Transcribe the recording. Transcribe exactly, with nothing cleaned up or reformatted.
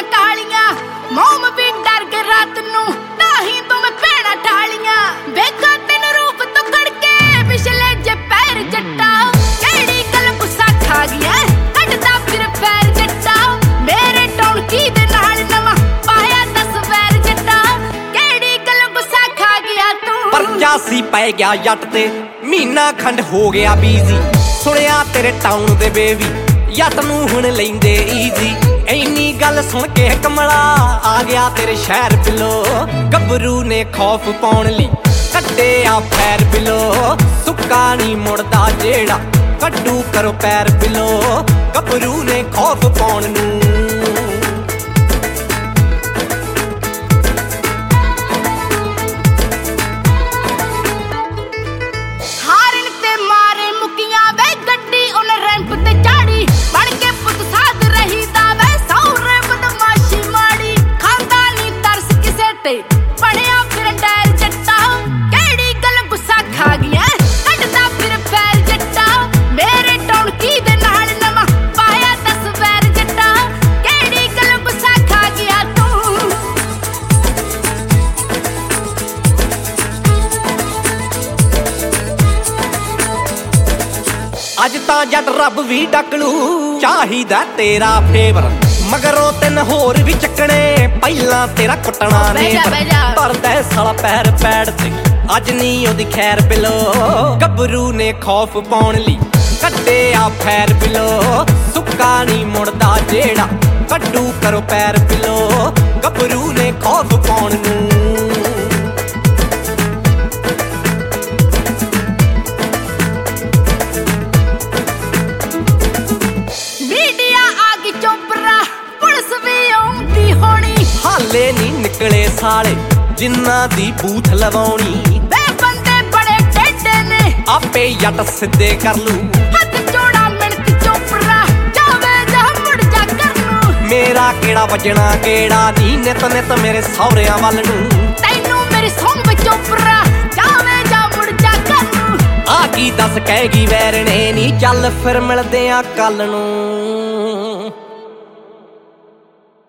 ਅੱਖਾਂ ਕਾਲੀਆਂ ਮੋਮ ਵੀ ਡਰ ਕੇ ਰਾਤ ਨੂੰ ਤਾਹੀਂ ਤੋਂ ਮੈਂ ਭੈਣਾ ਢਾਲੀਆਂ ਵੇਖਾਂ ਤੈਨੂੰ ਰੂਪ ਤੋਂ ਖੜਕੇ ਪਿਛਲੇ ਜੇ ਪੈਰ ਜੱਟਾ ਕਿਹੜੀ ਗੱਲ ਗੁੱਸਾ ਖਾ ਗਿਆ ਕੱਢਦਾ ਫਿਰ ਪੈਰ ਜੱਟਾ ਮੇਰੇ ਟੌਣਕੀ ਦੇ ਨਾਲ ਨਵਾਂ ਪਾਇਆ ਦਸ ਵੈਰ ਜੱਟਾ ਕਿਹੜੀ ਗੱਲ ਗੁੱਸਾ ਖਾ ਗਿਆ ਤੂੰ ਪਰਚਾਸੀ ਪੈ ਗਿਆ ਜੱਟ ਤੇ ਮਹੀਨਾ ਖੰਡ ਹੋ ਗਿਆ ਬੀਜ਼ੀ ਸੁਣਿਆ ਤੇਰੇ ਟਾਊਨ ਦੇ ਬੇਬੀ ਜੱਟ ਨੂੰ ਹੁਣ ਲੈਂਦੇ ਈਜ਼ੀ ਇੰਨੀ ਗੱਲ ਸੁਣ ਕੇ ਕਮਲਾ ਆ ਗਿਆ ਤੇਰੇ ਸ਼ਹਿਰ ਬਿਲੋ ਗੱਭਰੂ ਨੇ ਖੌਫ ਪਾਉਣ ਲਈ ਕੱਢਿਆ ਪੈਰ ਬਿਲੋ ਸੁੱਕਾ ਨਹੀਂ ਮੁੜਦਾ ਜਿਹੜਾ ਕੱਢੂ ਕਰੋ ਪੈਰ ਬਿਲੋ ਗੱਭਰੂ ਨੇ ਖੌਫ ਪਾਉਣ ਨੂੰ ਅੱਜ ਤਾਂ ਜੱਟ ਰੱਬ ਵੀ ਡੱਕ ਲੂ ਚਾਹੀਦਾ ਤੇਰਾ ਫੇਵਰ ਮਗਰੋਂ ਤਿੰਨ ਹੋਰ ਵੀ ਚੱਕਣੇ ਪਹਿਲਾਂ ਤੇਰਾ ਕੁੱਟਣਾ ਨੇ ਧਰਦਾ ਸਾਲਾ ਪੈਰ ਪੈੜ ਤੇ ਅੱਜ ਨਹੀਂ ਉਹਦੀ ਖੈਰ ਬਿਲੋ ਗੱਭਰੂ ਨੇ ਖੌਫ ਪਾਉਣ ਲਈ ਕੱਢਿਆ ਪੈਰ ਬਿਲੋ ਸੁੱਕਾ ਨਹੀਂ ਮੁੜਦਾ ਜਿਹੜਾ ਕੱਢੂ ਕਰੋ ਪੈਰ ਬਿਲੋ ਗੱਭਰੂ ਨੇ ਖੌਫ ਪਾਉਣ ਨੂੰ ਹਾਲੇ ਨੀ ਨਿਕਲੇ ਸਾਲੇ ਜਿਨ੍ਹਾਂ ਦੀ ਬੂਥ ਲਵਾਉਣੀ ਵੇ ਬੰਦੇ ਬੜੇ ਟੇਢੇ ਨੇ ਆਪੇ ਜੱਟ ਸਿੱਧੇ ਕਰ ਲੂ ਹੱਥ ਜੋੜਾ ਮਿਣਕ ਚੋਪਰਾ ਜਾਵੇ ਜਾ ਮੁੜ ਜਾ ਕਰ ਨੂੰ ਮੇਰਾ ਕਿਹੜਾ ਵੱਜਣਾ ਕਿਹੜਾ ਨੀ ਨਿਤ ਨਿਤ ਮੇਰੇ ਸਹੁਰਿਆਂ ਵੱਲ ਨੂੰ ਤੈਨੂੰ ਮੇਰੀ ਸੌਂਹ ਚੋਪਰਾ ਜਾਵੇ ਜਾ ਮੁੜ ਜਾ ਕਰ ਨੂੰ ਆ ਕੀ ਦੱਸ ਕਹਿਗੀ ਵੈਰਣੇ ਨੀ ਚੱਲ ਫਿਰ ਮਿਲਦੇ ਆ ਕੱਲ ਨੂੰ।